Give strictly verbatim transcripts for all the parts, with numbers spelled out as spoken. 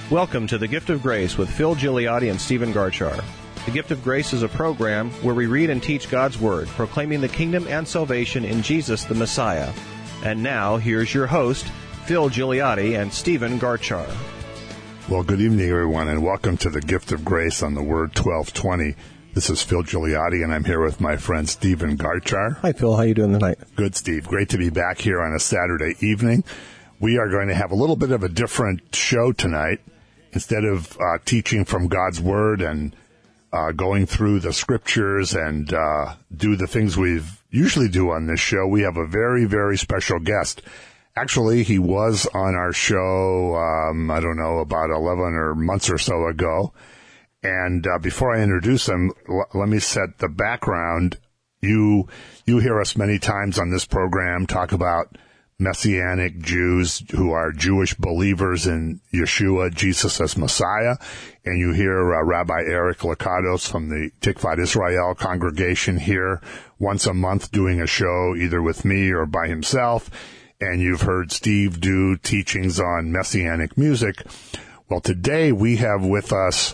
Welcome to The Gift of Grace with Phil Gigliotti and Stephen Garchar. The Gift of Grace is a program where we read and teach God's Word, proclaiming the kingdom and salvation in Jesus the Messiah. And now, here's your host, Phil Gigliotti and Stephen Garchar. Well, good evening, everyone, and welcome to The Gift of Grace on the Word twelve twenty. This is Phil Gigliotti, and I'm here with my friend Stephen Garchar. Hi, Phil. How you doing tonight? Good, Steve. Great to be back here on a Saturday evening. We are going to have a little bit of a different show tonight. Instead of uh, teaching from God's Word and uh, going through the Scriptures and uh, do the things we usually do on this show, we have a very, very special guest. Actually, he was on our show, um, I don't know, about eleven or months or so ago. And uh, before I introduce him, l- let me set the background. You you hear us many times on this program talk about Messianic Jews who are Jewish believers in Yeshua, Jesus as Messiah. And you hear uh, Rabbi Eric Lakatos from the Tikvat Israel congregation here once a month doing a show either with me or by himself. And you've heard Steve do teachings on Messianic music. Well, today we have with us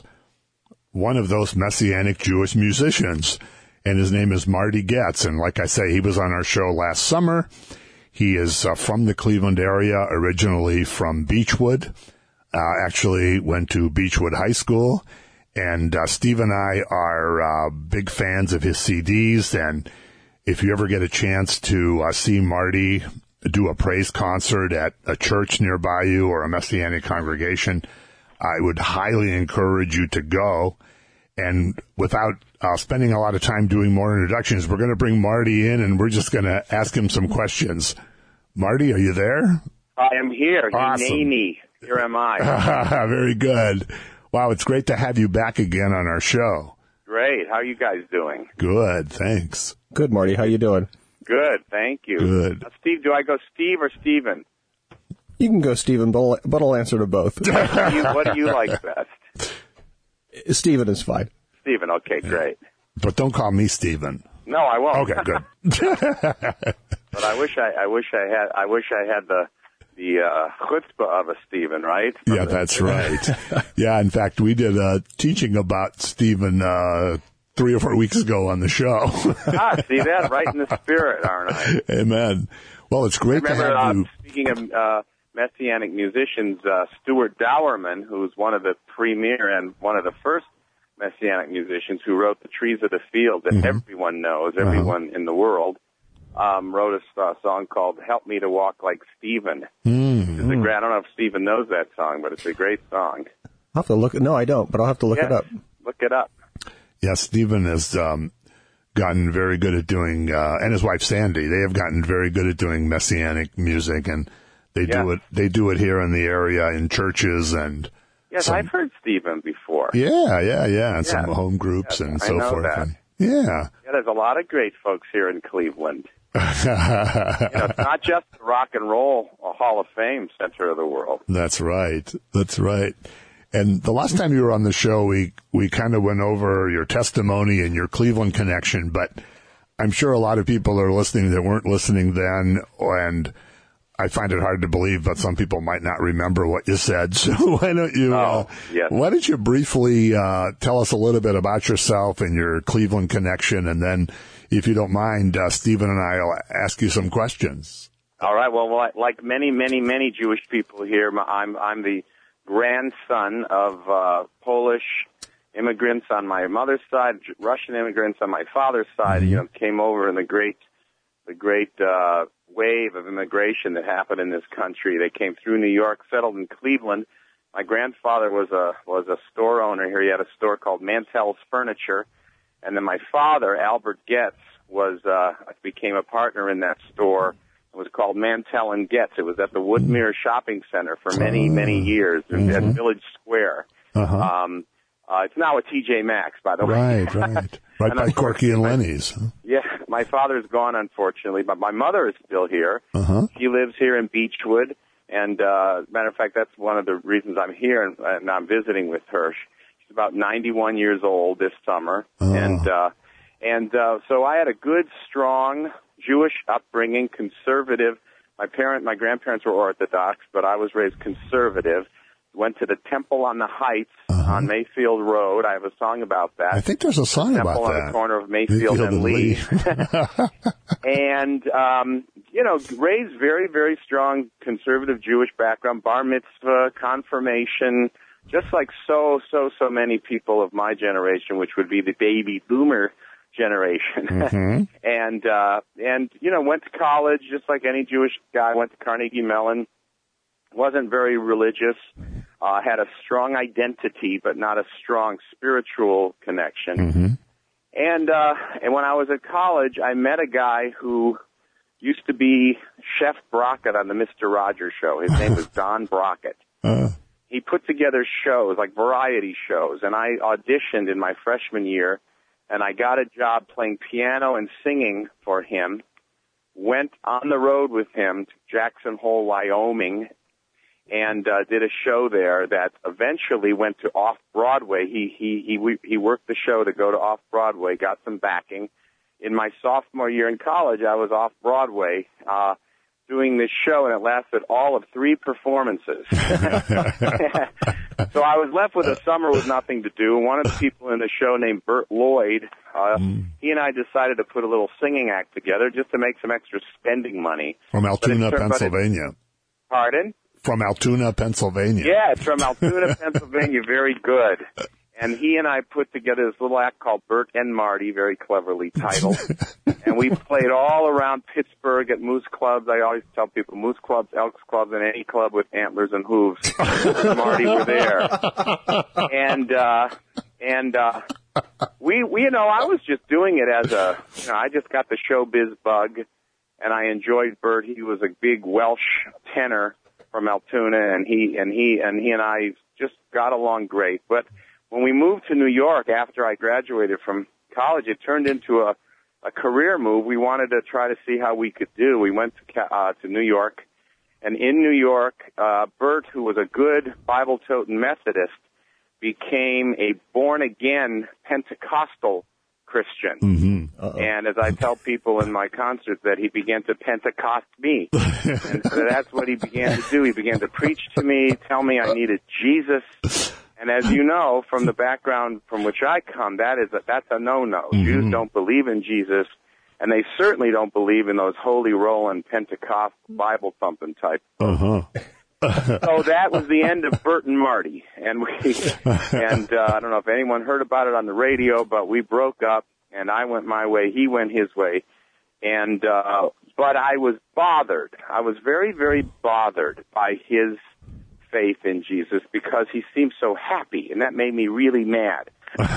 one of those Messianic Jewish musicians, and his name is Marty Goetz. And like I say, he was on our show last summer. He is uh, from the Cleveland area, originally from Beechwood, uh, actually went to Beechwood High School. And uh, Steve and I are uh, big fans of his C Ds. And if you ever get a chance to uh, see Marty do a praise concert at a church nearby you or a Messianic congregation, I would highly encourage you to go. And without uh, spending a lot of time doing more introductions, we're going to bring Marty in and we're just going to ask him some questions. Marty, are you there? I am here. Awesome. Hineni. Here am I. Very good. Wow, it's great to have you back again on our show. Great. How are you guys doing? Good, thanks. Good, Marty. How you doing? Good, thank you. Good. Uh, Steve, do I go Steve or Stephen? You can go Stephen, but I'll, but I'll answer to both. What do you, what do you like best? Stephen is fine. Stephen, okay, great. But don't call me Stephen. No, I won't. Okay, good. But I wish I, I wish I had, I wish I had the, the uh, chutzpah of a Stephen, right? From Yeah, the, that's right. Yeah, in fact, we did a teaching about Stephen uh, three or four weeks ago on the show. Ah, see that? Right in the spirit, aren't I? Amen. Well, it's great Remember, to have uh, you. Speaking of uh, Messianic musicians, uh, Stuart Dowerman, who's one of the premier and one of the first Messianic musicians who wrote The Trees of the Field that Mm-hmm. everyone knows, everyone uh-huh. in the world, um, wrote a uh, song called Help Me to Walk Like Stephen. Mm-hmm. It's a great, I don't know if Stephen knows that song, but it's a great song. I'll have to look. No, I don't, but I'll have to look yes, it up. Look it up. Yeah, Stephen has um, gotten very good at doing, uh, and his wife Sandy, they have gotten very good at doing Messianic music, and they yes. do it. They do it here in the area in churches and. Yes, some, I've heard Stephen before. Yeah, yeah, yeah, and yes. some home groups yes, and I so know forth. That. And, yeah. Yeah, there's a lot of great folks here in Cleveland. you know, it's not just the Rock and Roll Hall of Fame center of the world. That's right. That's right. And the last time you were on the show, we, we kind of went over your testimony and your Cleveland connection, but I'm sure a lot of people are listening that weren't listening then, and I find it hard to believe, but some people might not remember what you said. So why don't you, uh, oh, yes. why don't you briefly, uh, tell us a little bit about yourself and your Cleveland connection, and then, if you don't mind, uh, Stephen and I will ask you some questions. All right. Well, like many, many, many Jewish people here, I'm I'm the grandson of uh, Polish immigrants on my mother's side, Russian immigrants on my father's side. Mm-hmm. You know, came over in the great, the great uh, wave of immigration that happened in this country. They came through New York, settled in Cleveland. My grandfather was a was a store owner here. He had a store called Mantell's Furniture. And then my father, Albert Goetz, was uh, became a partner in that store. It was called Mantell and Goetz. It was at the Woodmere Shopping Center for many, many years mm-hmm. at Village Square. Uh-huh. Um, uh, it's now a T J Maxx, by the right, way. Right, right. Right by Corky and Lenny's. Huh? Yeah, my father's gone, unfortunately, but my mother is still here. Uh-huh. She lives here in Beechwood. And, uh, matter of fact, that's one of the reasons I'm here and, and I'm visiting with her. She's about ninety-one years old this summer. Oh. And, uh, and, uh, so I had a good, strong Jewish upbringing, conservative. My parent, my grandparents were Orthodox, but I was raised conservative. went to the Temple on the Heights uh-huh. on Mayfield Road. I have a song about that. I think there's a song Temple about that. Temple on the corner of Mayfield, Mayfield and Lee. And, um, you know, raised very, very strong conservative Jewish background, bar mitzvah, confirmation, just like so, so, so many people of my generation, which would be the baby boomer generation. Mm-hmm. and, uh, and, you know, went to college just like any Jewish guy, went to Carnegie Mellon, wasn't very religious, uh, had a strong identity, but not a strong spiritual connection. Mm-hmm. And, uh, and when I was at college, I met a guy who used to be Chef Brockett on the Mister Rogers show. His name was Don Brockett. Uh. He put together shows, like variety shows, and I auditioned in my freshman year, and I got a job playing piano and singing for him, went on the road with him to Jackson Hole, Wyoming, and uh, did a show there that eventually went to Off-Broadway. He, he, he, he worked the show to go to Off-Broadway, got some backing. In my sophomore year in college, I was Off-Broadway, uh, doing this show, and it lasted all of three performances. So I was left with a summer with nothing to do. One of the people in the show named Bert Lloyd, uh, mm. he and I decided to put a little singing act together just to make some extra spending money. From Altoona, it, Pennsylvania. It, pardon? From Altoona, Pennsylvania. Yeah, it's from Altoona, Pennsylvania. Very good. And he and I put together this little act called Bert and Marty, very cleverly titled. And we played all around Pittsburgh at moose clubs. I always tell people moose clubs, elks clubs, and any club with antlers and hooves. Marty were there. And, uh, and, uh, we, we, you know, I was just doing it as a, you know, I just got the showbiz bug, and I enjoyed Bert. He was a big Welsh tenor from Altoona, and he, and he, and he and I just got along great. But when we moved to New York after I graduated from college, it turned into a, a career move. We wanted to try to see how we could do. We went to, uh, to New York, and in New York, uh, Bert, who was a good Bible-toting Methodist, became a born-again Pentecostal Christian. Mm-hmm. And as I tell people in my concerts, that he began to Pentecost me. And so that's what he began to do. He began to preach to me, tell me I needed Jesus. And as you know, from the background from which I come, that is a, that's a no-no. Mm-hmm. Jews don't believe in Jesus, and they certainly don't believe in those holy rolling Pentecost Bible-thumping type. Uh-huh. So that was the end of Bert and Marty, and we and uh, I don't know if anyone heard about it on the radio, but we broke up, and I went my way, he went his way, and uh, but I was bothered. I was very, very bothered by his faith in Jesus because he seemed so happy, and that made me really mad.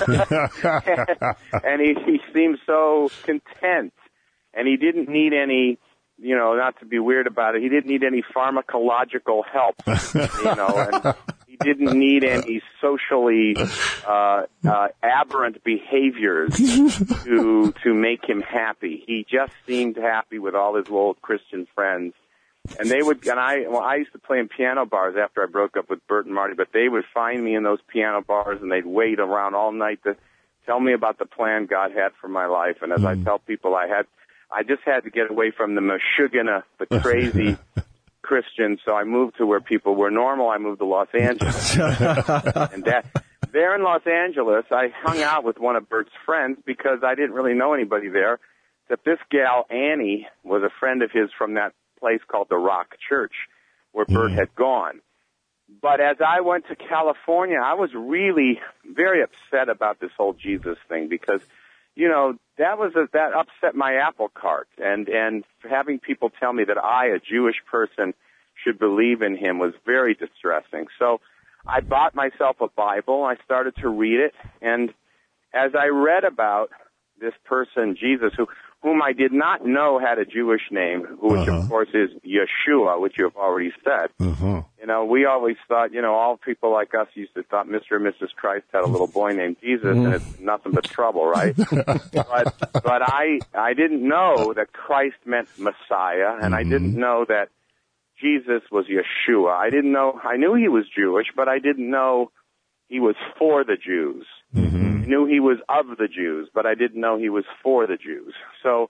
And he, he seemed so content, and he didn't need any, you know, not to be weird about it, he didn't need any pharmacological help, you know, and he didn't need any socially uh, uh, aberrant behaviors to to make him happy. He just seemed happy with all his old Christian friends. And they would, and I, well, I used to play in piano bars after I broke up with Bert and Marty, but they would find me in those piano bars, and they'd wait around all night to tell me about the plan God had for my life. And as mm. I tell people, I had, I just had to get away from the mashugana, the crazy Christians, so I moved to where people were normal. I moved to Los Angeles. And that, there in Los Angeles, I hung out with one of Bert's friends because I didn't really know anybody there, except this gal, Annie, was a friend of his from that place called the Rock Church, where Bert had gone. But as I went to California, I was really very upset about this whole Jesus thing because, you know, that was a, that upset my apple cart, and and having people tell me that I, a Jewish person, should believe in him was very distressing. So I bought myself a Bible. I started to read it, and as I read about this person, Jesus, who whom I did not know had a Jewish name, which uh-huh. of course is Yeshua, which you have already said. Uh-huh. You know, we always thought, you know, all people like us used to thought Mister and Missus Christ had a little boy named Jesus, and it's nothing but trouble, right? but but I I didn't know that Christ meant Messiah, and mm-hmm. I didn't know that Jesus was Yeshua. I didn't know, I knew he was Jewish, but I didn't know he was for the Jews. Mm-hmm. I knew he was of the Jews, but I didn't know he was for the Jews. So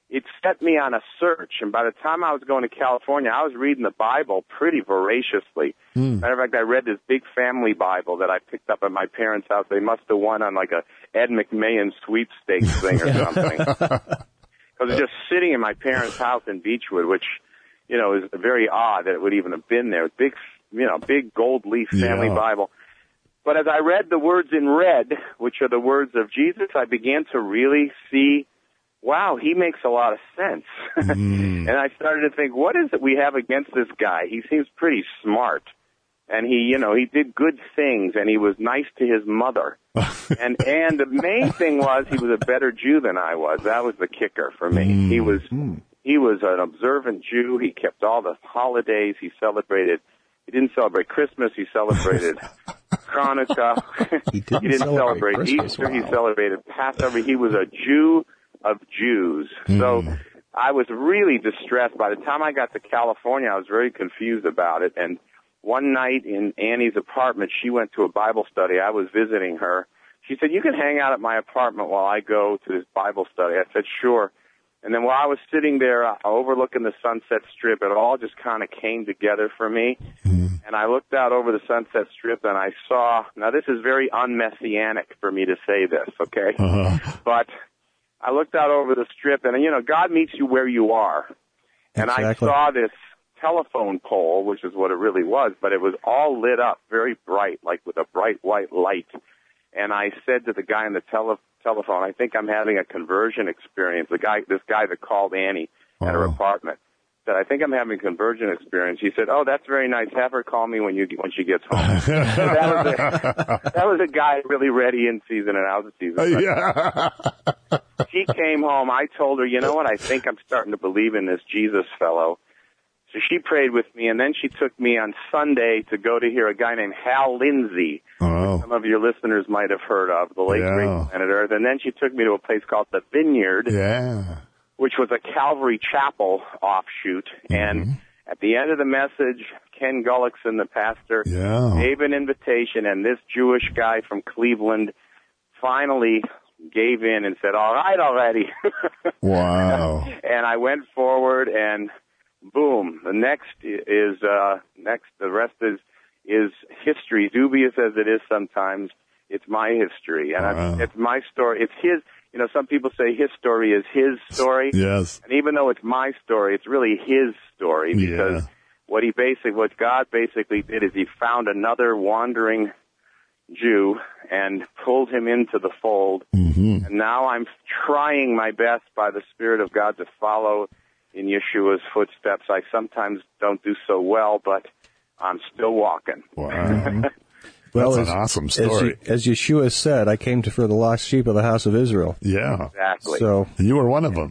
it set me on a search. And by the time I was going to California, I was reading the Bible pretty voraciously. Mm. Matter of fact, I read this big family Bible that I picked up at my parents' house. They must have won on like a Ed McMahon sweepstakes thing or something. Because it's just sitting in my parents' house in Beechwood, which, you know, is very odd that it would even have been there. Big, you know, big gold leaf family yeah. Bible. But as I read the words in red, which are the words of Jesus, I began to really see, wow, he makes a lot of sense. Mm. And I started to think, what is it we have against this guy? He seems pretty smart. And he, you know, he did good things, and he was nice to his mother. and and the main thing was he was a better Jew than I was. That was the kicker for me. Mm. He was he was an observant Jew. He kept all the holidays. He celebrated. He didn't celebrate Christmas. He celebrated Hanukkah. He didn't, he didn't celebrate, celebrate Easter. Wow. He celebrated Passover. He was a Jew of Jews. Mm. So I was really distressed. By the time I got to California, I was very confused about it. And one night in Annie's apartment, she went to a Bible study. I was visiting her. She said, you can hang out at my apartment while I go to this Bible study. I said, sure. And then while I was sitting there uh, overlooking the Sunset Strip, it all just kind of came together for me. Mm-hmm. And I looked out over the Sunset Strip, and I saw, now this is very un-messianic for me to say this, okay? Uh-huh. But I looked out over the Strip, and, you know, God meets you where you are. And exactly. I saw this telephone pole, which is what it really was, but it was all lit up very bright, like with a bright white light. And I said to the guy on the tele- telephone, I think I'm having a conversion experience. The guy, this guy that called Annie at her apartment said, I think I'm having a conversion experience. He said, oh, that's very nice. Have her call me when you when she gets home. So that was a, that was a guy really ready in season and out of season. Yeah. She came home. I told her, you know what? I think I'm starting to believe in this Jesus fellow. So she prayed with me, and then she took me on Sunday to go to hear a guy named Hal Lindsey. Oh. Some of your listeners might have heard of, the late yeah. great planet Earth. And then she took me to a place called the Vineyard, yeah. which was a Calvary Chapel offshoot. Mm-hmm. And at the end of the message, Ken Gullickson, the pastor, yeah. gave an invitation, and this Jewish guy from Cleveland finally gave in and said, all right already. Wow. And I went forward, and boom, the next is, uh, next, the rest is, is history, dubious as it is sometimes. It's my history, and wow. I, it's my story. It's his, you know, some people say his story is his story. Yes. And even though it's my story, it's really his story, because yeah. what he basically, what God basically did is he found another wandering Jew and pulled him into the fold. Mm-hmm. And now I'm trying my best by the Spirit of God to follow in Yeshua's footsteps. I sometimes don't do so well, but I'm still walking. Wow. Well, that's as, an awesome story. As, as Yeshua said, I came to for the lost sheep of the house of Israel. Yeah. Exactly. So and you were one of them.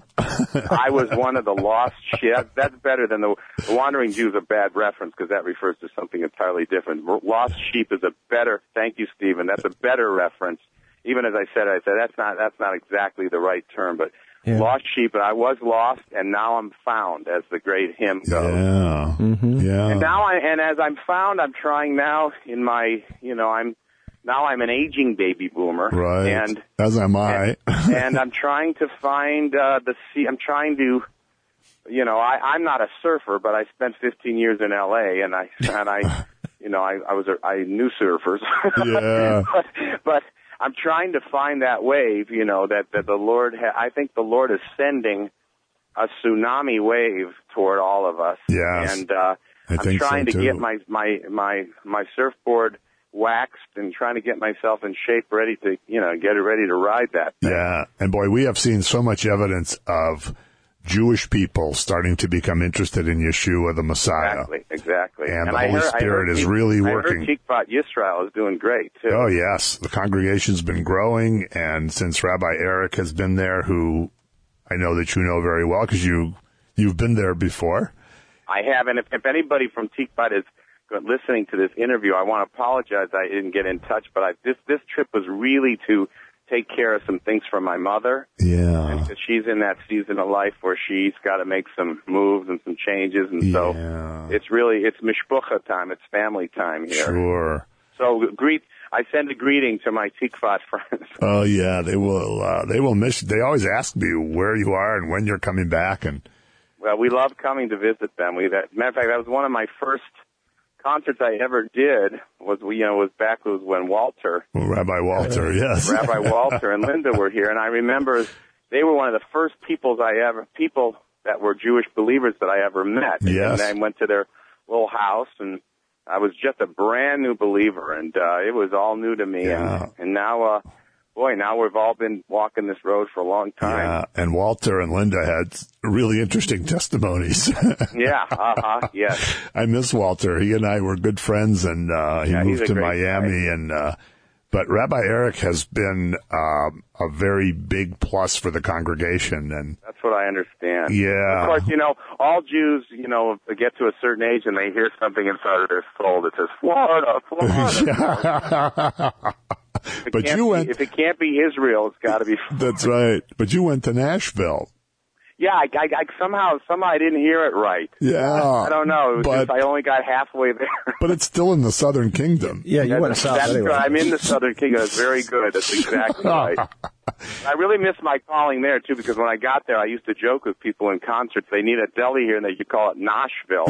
I was one of the lost sheep. That's better than the, the wandering Jew is a bad reference, because that refers to something entirely different. Lost sheep is a better, thank you, Stephen, that's a better reference. Even as I said, I said that's not, that's not exactly the right term, but yeah. lost sheep, and I was lost, and now I'm found, as the great hymn goes. Yeah, mm-hmm. yeah. And now, I, and as I'm found, I'm trying now in my, you know, I'm now I'm an aging baby boomer, right? And as am I. and, and I'm trying to find uh, the sea. I'm trying to, you know, I, I'm not a surfer, but I spent fifteen years in L A, and I and I, you know, I, I was a, I knew surfers. Yeah, but. but I'm trying to find that wave, you know, that, that the Lord, ha- I think the Lord is sending a tsunami wave toward all of us. Yeah. And, uh, I'm trying so to get my, my, my, my surfboard waxed and trying to get myself in shape, ready to, you know, get it ready to ride that thing. Yeah. And boy, we have seen so much evidence of Jewish people starting to become interested in Yeshua, the Messiah. Exactly, exactly. And, and the I Holy heard, Spirit is T- really I working. I heard Tikvat Yisrael is doing great, too. Oh, yes. The congregation's been growing, and since Rabbi Eric has been there, who I know that you know very well, because you, you've been there before. I have, and if, if anybody from Tikvat is listening to this interview, I want to apologize I didn't get in touch, but I, this, this trip was really to take care of some things for my mother. Yeah. And she's in that season of life where she's got to make some moves and some changes, and so yeah. it's really, it's mishpucha time, it's family time here. Sure. So greet, I send a greeting to my Tikvat friends. Oh yeah, they will. Uh, they will miss. They always ask me where you are and when you're coming back. And well, we love coming to visit them. We, that, matter of fact, that was one of my first concerts I ever did. Was you know was back was when Walter, well, Rabbi Walter, yes, Rabbi Walter and Linda were here, and I remember they were one of the first peoples I ever people that were Jewish believers that I ever met. Yes, and I went to their little house and. I was just a brand new believer, and uh, it was all new to me. Yeah. And, and now, uh, boy, now we've all been walking this road for a long time. Yeah, and Walter and Linda had really interesting testimonies. Yeah, uh-huh, yes. I miss Walter. He and I were good friends, and uh, he yeah, moved to Miami. Guy. and uh, But Rabbi Eric has been um, a very big plus for the congregation, and that's what I understand. Yeah. Of course, you know, all Jews, you know, get to a certain age and they hear something inside of their soul that says Florida, Florida. But you went. Be, if it can't be Israel, it's got to be Florida. That's right. But you went to Nashville. Yeah, I, I, I somehow, somehow I didn't hear it right. Yeah, I don't know. It was but, just I only got halfway there. But it's still in the Southern Kingdom. Yeah, you that's, went south that's anyway. Good. I'm in the Southern Kingdom. That's very good. That's exactly right. I really miss my calling there too, because when I got there, I used to joke with people in concerts. They need a deli here, and they could call it Nashville.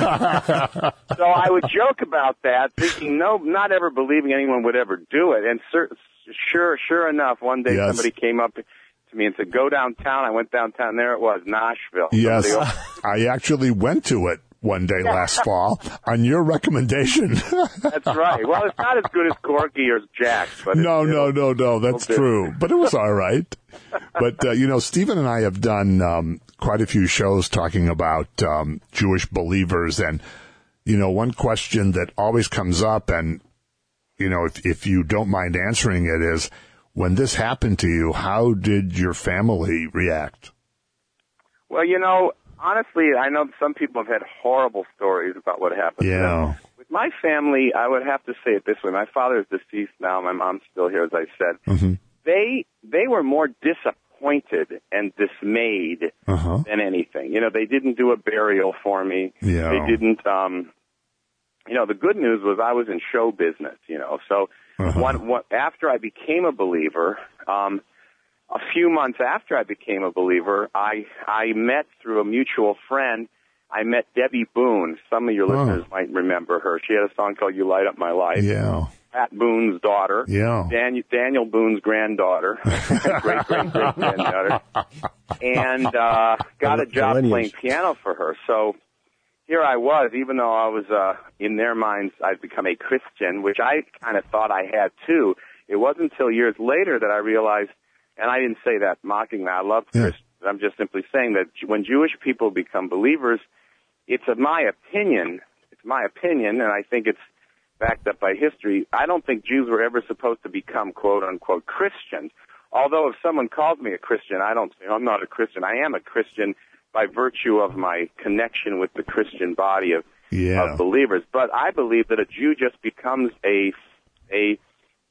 Yeah. So I would joke about that, thinking, no, not ever believing anyone would ever do it. And sur- sure, sure enough, one day yes. somebody came up to me and said, "Go downtown." I went downtown. There it was, Nashville. Yes, Somebody I actually went to it one day last fall on your recommendation. That's right. Well, it's not as good as Corky or Jack's, but no, it's, no, no, no. That's true. But it was all right. But uh, you know, Stephen and I have done um, quite a few shows talking about um, Jewish believers, and you know, one question that always comes up, and you know, if if you don't mind answering it, is when this happened to you, how did your family react? Well, you know, honestly, I know some people have had horrible stories about what happened. Yeah. With my family, I would have to say it this way. My father is deceased now. My mom's still here, as I said. Mm-hmm. They they were more disappointed and dismayed uh-huh. than anything. You know, they didn't do a burial for me. Yeah. They didn't, um, you know, the good news was I was in show business, you know. So uh-huh. one, one, after I became a believer, um, a few months after I became a believer, I I met through a mutual friend, I met Debbie Boone. Some of your oh. listeners might remember her. She had a song called You Light Up My Life. Yeah. Pat Boone's daughter. Yeah. Daniel, Daniel Boone's granddaughter. great, great, great granddaughter. And uh, got a job playing piano for her. So here I was, even though I was, uh, in their minds, I'd become a Christian, which I kind of thought I had too. It wasn't until years later that I realized, and I didn't say that mockingly, I love yeah. Christians. I'm just simply saying that when Jewish people become believers, it's of my opinion, it's my opinion, and I think it's backed up by history, I don't think Jews were ever supposed to become quote-unquote Christians. Although if someone calls me a Christian, I don't say, I'm not a Christian. I am a Christian by virtue of my connection with the Christian body of, yeah. of believers. But I believe that a Jew just becomes a, a,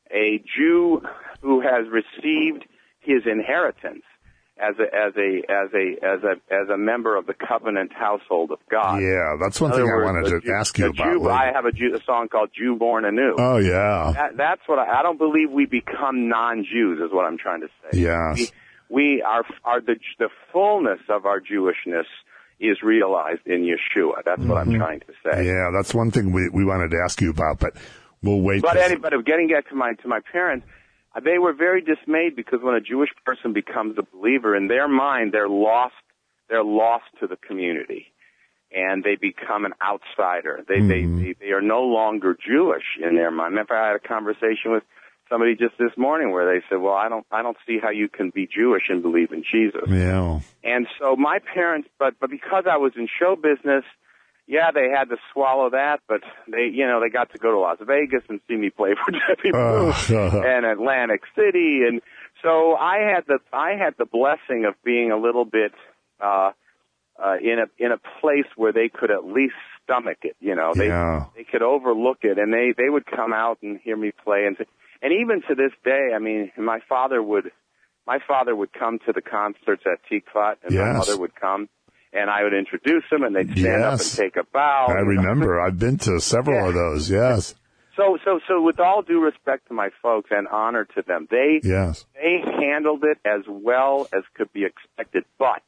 a Jew who has received his inheritance as a as a as a as a as a member of the covenant household of God. Yeah, that's one thing words, I wanted to Jew, ask you about. Jew, I have a, Jew, a song called "Jew Born Anew." Oh yeah, that, that's what I, I don't believe we become non-Jews. Is what I'm trying to say. Yes. we, we are are the the fullness of our Jewishness is realized in Yeshua. That's what mm-hmm. I'm trying to say. Yeah, that's one thing we we wanted to ask you about, but we'll wait. But to... anyway, getting back to my to my parents. They were very dismayed because when a Jewish person becomes a believer, in their mind, they're lost. They're lost to the community, and they become an outsider. They mm-hmm. they, they they are no longer Jewish in their mind. Remember, I had a conversation with somebody just this morning where they said, "Well, I don't I don't see how you can be Jewish and believe in Jesus." Yeah. And so my parents, but but because I was in show business. Yeah, they had to swallow that, but they, you know, they got to go to Las Vegas and see me play for Debbie Boone uh, and Atlantic City, and so I had the I had the blessing of being a little bit uh, uh, in a in a place where they could at least stomach it. You know, they yeah. they could overlook it, and they they would come out and hear me play, and and even to this day, I mean, my father would my father would come to the concerts at Tikvat, and yes. my mother would come. And I would introduce them, and they'd stand yes. up and take a bow. I remember. I've been to several yeah. of those, yes. So, so, so with all due respect to my folks and honor to them, they, yes. they handled it as well as could be expected. But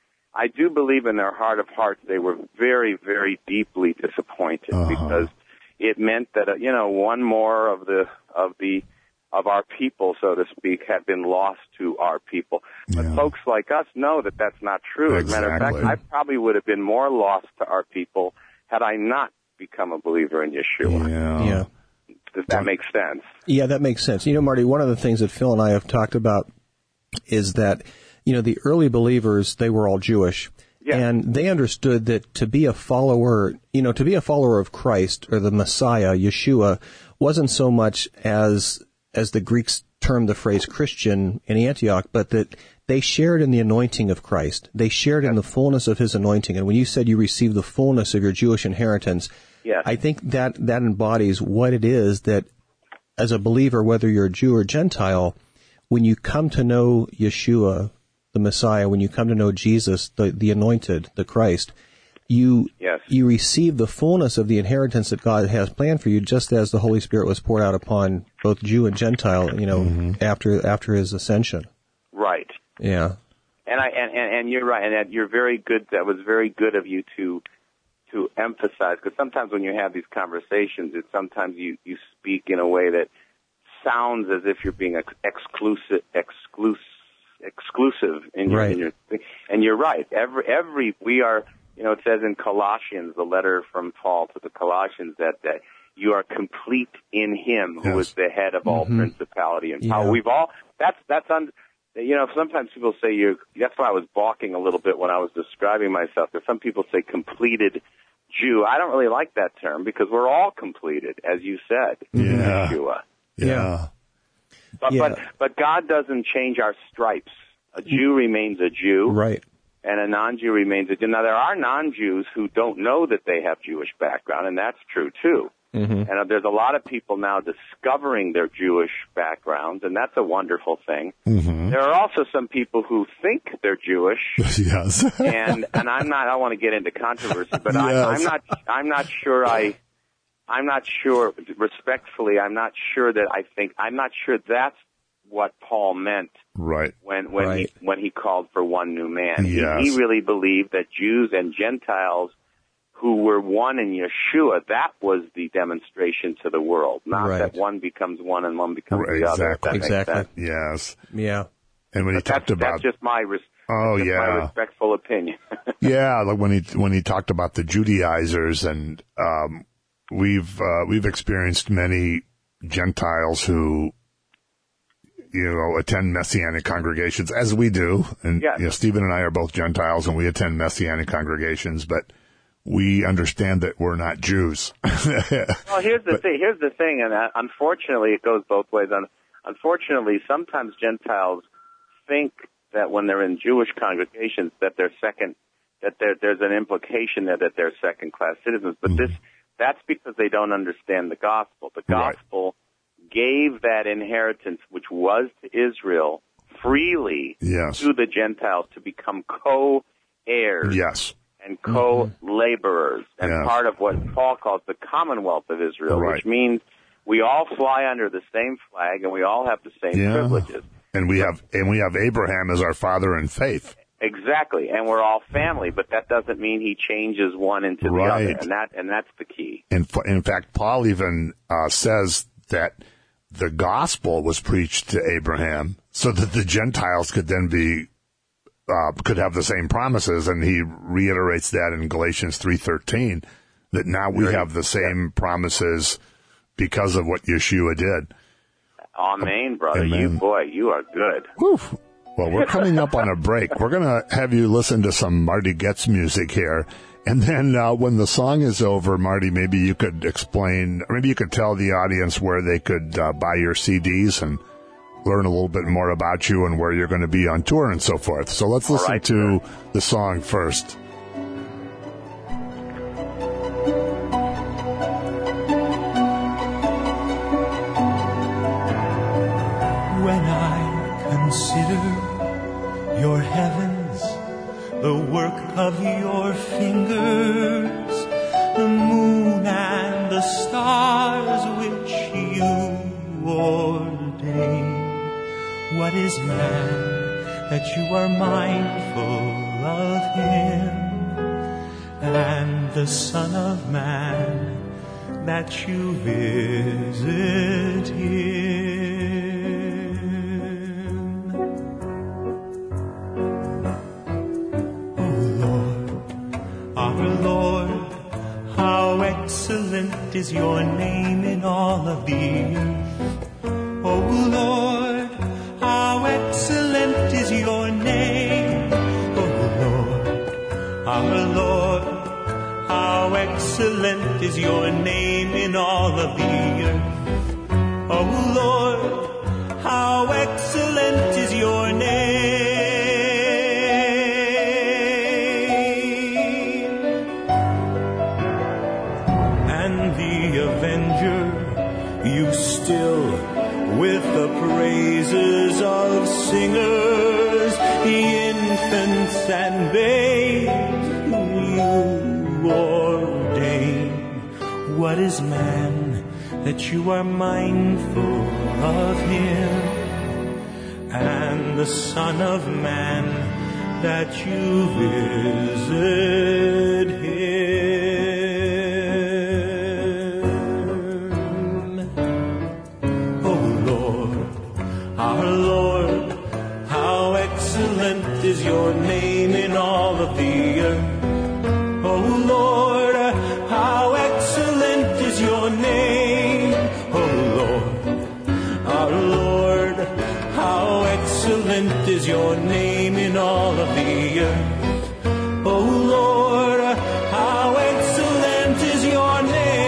I do believe in their heart of hearts they were very, very deeply disappointed uh-huh. because it meant that, uh, you know, one more of the, of the, of our people, so to speak, had been lost to our people. But yeah. folks like us know that that's not true. Exactly. As a matter of fact, I probably would have been more lost to our people had I not become a believer in Yeshua. Yeah. yeah. Does that make sense? Yeah, that makes sense. You know, Marty, one of the things that Phil and I have talked about is that, you know, the early believers, they were all Jewish. Yeah. And they understood that to be a follower, you know, to be a follower of Christ or the Messiah, Yeshua, wasn't so much as as the Greeks termed the phrase Christian in Antioch, but that they shared in the anointing of Christ. They shared yes. in the fullness of his anointing. And when you said you received the fullness of your Jewish inheritance, yes. I think that that embodies what it is that, as a believer, whether you're a Jew or Gentile, when you come to know Yeshua, the Messiah, when you come to know Jesus, the, the anointed, the Christ, you yes. you receive the fullness of the inheritance that God has planned for you, just as the Holy Spirit was poured out upon both Jew and Gentile, you know, mm-hmm. after after his ascension. Right. Yeah. And I and, and, and you're right, and that you're very good. That was very good of you to to emphasize, because sometimes when you have these conversations, it sometimes you you speak in a way that sounds as if you're being ex- exclusive exclusive exclusive in your, right. in your and you're right. Every every we are. You know, it says in Colossians, the letter from Paul to the Colossians, that, that you are complete in him who yes. is the head of all mm-hmm. principality and power. Yeah. We've all, that's, that's, un, you know, sometimes people say you, that's why I was balking a little bit when I was describing myself, because some people say completed Jew. I don't really like that term because we're all completed, as you said, yeah. in Yeshua. Yeah. But, yeah. but, but God doesn't change our stripes. A Jew remains a Jew. Right. And a non-Jew remains a Jew. Now, there are non-Jews who don't know that they have Jewish background, and that's true, too. Mm-hmm. And there's a lot of people now discovering their Jewish backgrounds, and that's a wonderful thing. Mm-hmm. There are also some people who think they're Jewish. yes. and and I'm not, I don't want to get into controversy, but yes. I, I'm not, I'm not sure I, I'm not sure, respectfully, I'm not sure that I think, I'm not sure that's what Paul meant right. when when right. he when he called for one new man. Yes. He, he really believed that Jews and Gentiles who were one in Yeshua, that was the demonstration to the world, not right. that one becomes one and one becomes right, the other. exactly. Exactly. Yes. Yeah. And when but he talked that's, about that's just my res- oh that's yeah my respectful opinion. yeah, like when he when he talked about the Judaizers, and um, we've uh, we've experienced many Gentiles who, you know, attend Messianic congregations, as we do. And, yes. you know, Stephen and I are both Gentiles, and we attend Messianic congregations, but we understand that we're not Jews. Well, here's the but, thing. Here's the thing, and uh, unfortunately, it goes both ways. Un- unfortunately, sometimes Gentiles think that when they're in Jewish congregations that they're second, that there, there's an implication there that they're second-class citizens. But mm-hmm. this, that's because they don't understand the gospel. The gospel right. gave that inheritance, which was to Israel, freely yes. to the Gentiles to become co-heirs yes. and co-laborers, and yes. part of what Paul calls the Commonwealth of Israel, right. which means we all fly under the same flag and we all have the same yeah. privileges. And we have and we have Abraham as our father in faith. Exactly, and we're all family, but that doesn't mean he changes one into right. the other, and that and that's the key. In, in fact, Paul even uh, says that the gospel was preached to Abraham so that the Gentiles could then be uh, could have the same promises, and he reiterates that in Galatians three thirteen, that now we have the same promises because of what Yeshua did. Amen, brother. Amen. You boy, you are good. Whew. Well, we're coming up on a break. We're going to have you listen to some Marty Goetz music here. And then uh, when the song is over, Marty, maybe you could explain, or maybe you could tell the audience where they could uh, buy your C Ds and learn a little bit more about you and where you're going to be on tour and so forth. So let's listen right, to sir. the song first. When I consider your heavens, the work of your fingers, the moon and the stars which What is man that you are mindful of him, and the Son of Man that you visit him? Oh Lord, our Lord, how excellent is your name in all of the earth. Oh Lord, how excellent is your name. Oh Lord, our Lord, how excellent is your name in all of the earth. Oh Lord, how excellent is your name. And the avenger, you still with the praises of singers, the infants and babes whom you ordain. What is man that you are mindful of him, and the Son of Man that you visit him? Our Lord, how excellent is your name in all of the earth. Oh Lord, how excellent is your name. Oh Lord, our Lord, how excellent is your name in all of the earth. Oh Lord, how excellent is your name.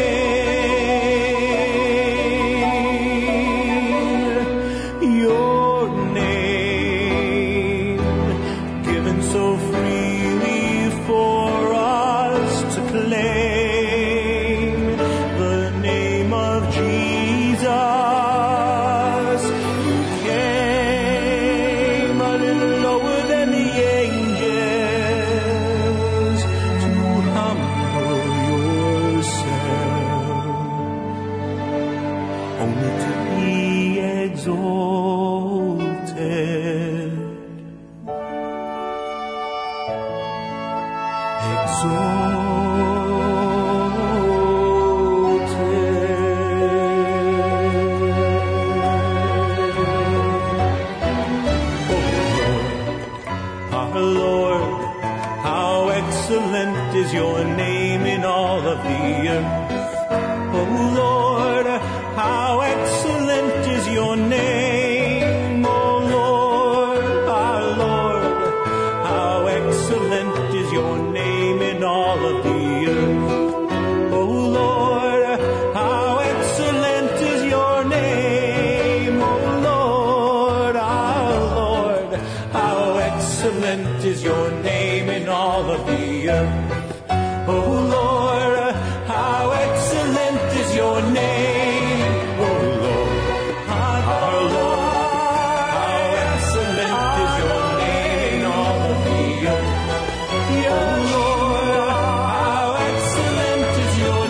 Is your name in all of the earth. Oh Lord, how excellent is your name. Oh Lord, our Lord, how excellent is your name in all of the earth. Oh Lord, how excellent is your name. Oh Lord, our Lord, how excellent is your name in all of the earth. Oh Lord, how excellent is your name. Oh Lord, our Lord, how excellent is your name in all of the earth. Oh Lord, how excellent is your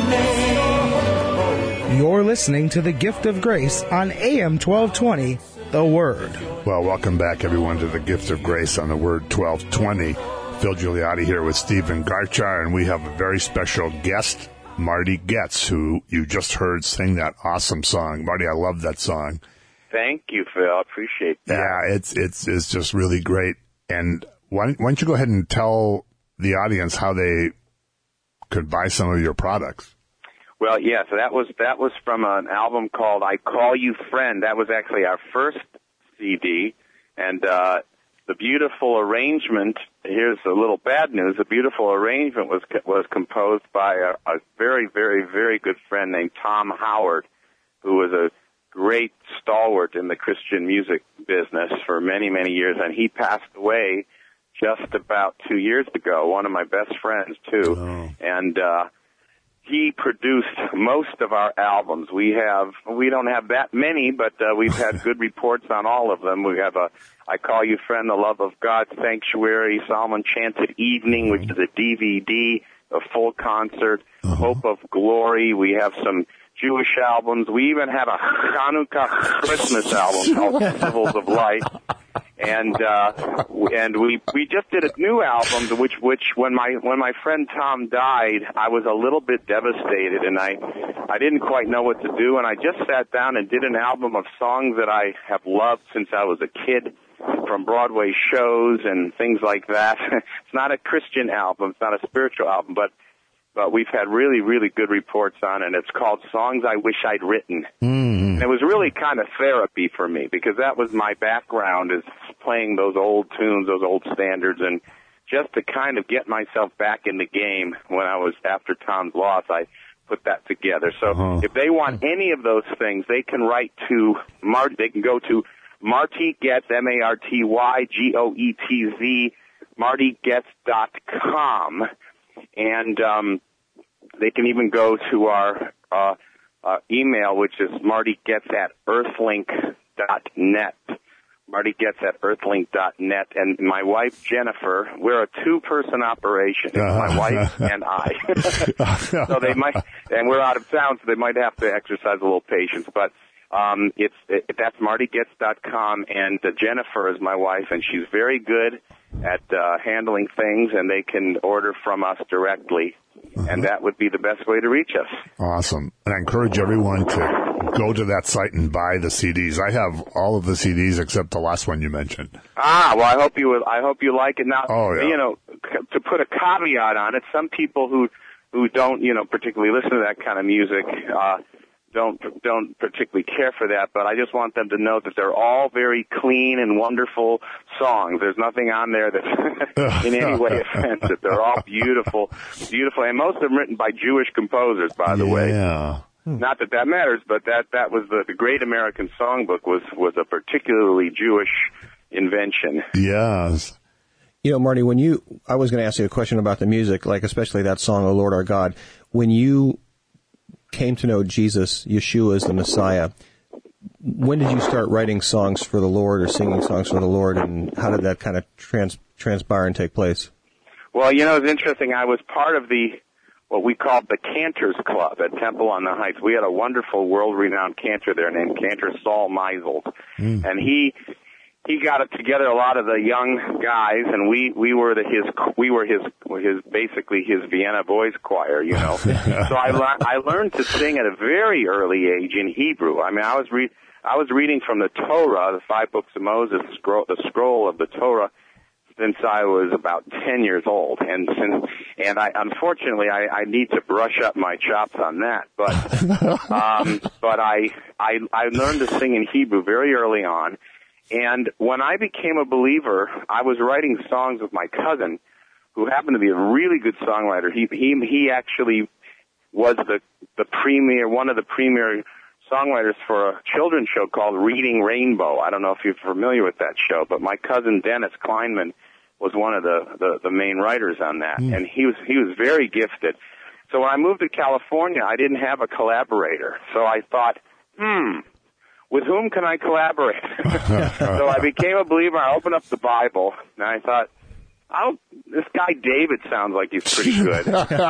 name. You're listening to The Gift of Grace on A M twelve twenty, The Word. Well, welcome back, everyone, to The Gift of Grace on The Word twelve twenty. Phil Gigliotti here with Stephen Garchar, and we have a very special guest, Marty Goetz, who you just heard sing that awesome song. Marty, I love that song. Thank you, Phil. I appreciate that. Yeah, it's it's it's just really great. And why, why don't you go ahead and tell the audience how they could buy some of your products? Well, yeah, so that was that was from an album called I Call You Friend. That was actually our first C D, and uh the beautiful arrangement, here's a little bad news, the beautiful arrangement was was composed by a, a very, very, very good friend named Tom Howard, who was a great stalwart in the Christian music business for many, many years, and he passed away just about two years ago, one of my best friends, too. Oh. And uh he produced most of our albums. We have, we don't have that many, but uh, we've had good reports on all of them. We have a, I Call You Friend, The Love of God, Sanctuary, Psalm Enchanted Evening, which is a D V D, a full concert, uh-huh. Hope of Glory. We have some Jewish albums. We even had a Hanukkah Christmas album called Festivals of Light. And, uh, and we, we just did a new album, which, which when my, when my friend Tom died, I was a little bit devastated and I, I didn't quite know what to do. And I just sat down and did an album of songs that I have loved since I was a kid from Broadway shows and things like that. It's not a Christian album. It's not a spiritual album, but, but we've had really, really good reports on it. It's called Songs I Wish I'd Written. Mm. And it was really kind of therapy for me because that was my background, is playing those old tunes, those old standards, and just to kind of get myself back in the game when I was, after Tom's loss, I put that together. So uh-huh. if they want any of those things, they can write to Marty. They can go to Marty Goetz, M A R T Y G O E T Z, marty goetz dot com. And um, they can even go to our uh, uh, email, which is marty goetz at earthlink dot net. marty goetz at earthlink dot net. And my wife, Jennifer, we're a two-person operation. It's my wife and I. So they might, and we're out of town, so they might have to exercise a little patience. But um, it's it, that's marty goetz dot com, and uh, Jennifer is my wife, and she's very good at uh, handling things, and they can order from us directly. Uh-huh. And that would be the best way to reach us. Awesome. And I encourage everyone to go to that site and buy the C Ds. I have all of the C Ds except the last one you mentioned. Ah, well, I hope you will, I hope you like it. Now, oh, yeah. you know, to put a caveat on it, some people who who don't, you know, particularly listen to that kind of music, uh, don't don't particularly care for that, but I just want them to know that they're all very clean and wonderful songs. There's nothing on there that's in any way offensive. They're all beautiful, beautiful, and most of them written by Jewish composers, by the yeah. way. Yeah. Not that that matters, but that that was the, the Great American Songbook was was a particularly Jewish invention. Yes. You know, Marty, when you, I was going to ask you a question about the music, like especially that song, O Lord Our God. When you came to know Jesus, Yeshua as the Messiah, when did you start writing songs for the Lord or singing songs for the Lord, and how did that kind of trans, transpire and take place? Well, you know, it's interesting. I was part of the, what we called the Cantors Club at Temple on the Heights. We had a wonderful world-renowned cantor there named Cantor Saul Meisels, mm. and he he got it together a lot of the young guys, and we we were the his we were his his basically his Vienna Boys Choir, you know. So I le- I learned to sing at a very early age in Hebrew. I mean, I was re- I was reading from the Torah, the five books of Moses, the scroll, the scroll of the Torah, since I was about ten years old, and since and I unfortunately I, I need to brush up my chops on that, but um, but I I I learned to sing in Hebrew very early on. And when I became a believer, I was writing songs with my cousin, who happened to be a really good songwriter. He he he actually was the the premier, one of the premier songwriters for a children's show called Reading Rainbow. I don't know if you're familiar with that show, but my cousin Dennis Kleinman was one of the the, the main writers on that, mm. and he was he was very gifted. So when I moved to California, I didn't have a collaborator, so I thought, hmm. with whom can I collaborate? So I became a believer. I opened up the Bible, and I thought, oh, this guy David sounds like he's pretty good.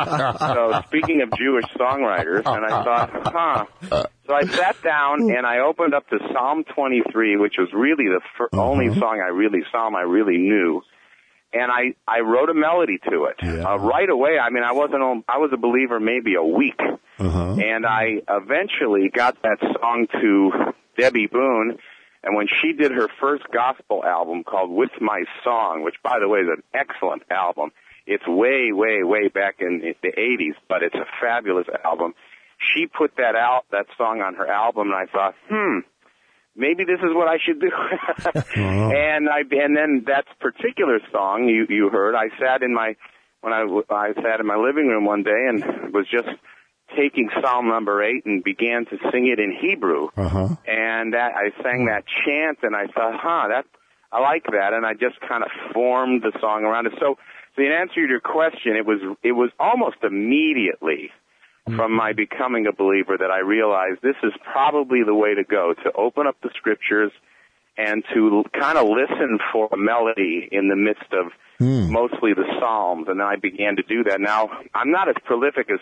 So speaking of Jewish songwriters, and I thought, huh. So I sat down, and I opened up to Psalm twenty-three, which was really the fir- uh-huh. only song I really, Psalm I really knew. And I, I wrote a melody to it. Yeah. Uh, right away, I mean, I wasn't, on, I was a believer maybe a week. Uh-huh. And I eventually got that song to Debbie Boone, and when she did her first gospel album called With My Song, which, by the way, is an excellent album. It's way, way, way back in the eighties, but it's a fabulous album. She put that out, that song on her album, and I thought, hmm, maybe this is what I should do. uh-huh. And I, and then that particular song you, you heard, I sat in my, when I, I sat in my living room one day and was just taking Psalm number eight and began to sing it in Hebrew. Uh-huh. And that, I sang that chant, and I thought, huh, that, I like that, and I just kind of formed the song around it. So, so in answer to your question, it was, it was almost immediately from my becoming a believer that I realized this is probably the way to go, to open up the scriptures and to kind of listen for a melody in the midst of mm. mostly the Psalms. And then I began to do that. Now, I'm not as prolific as,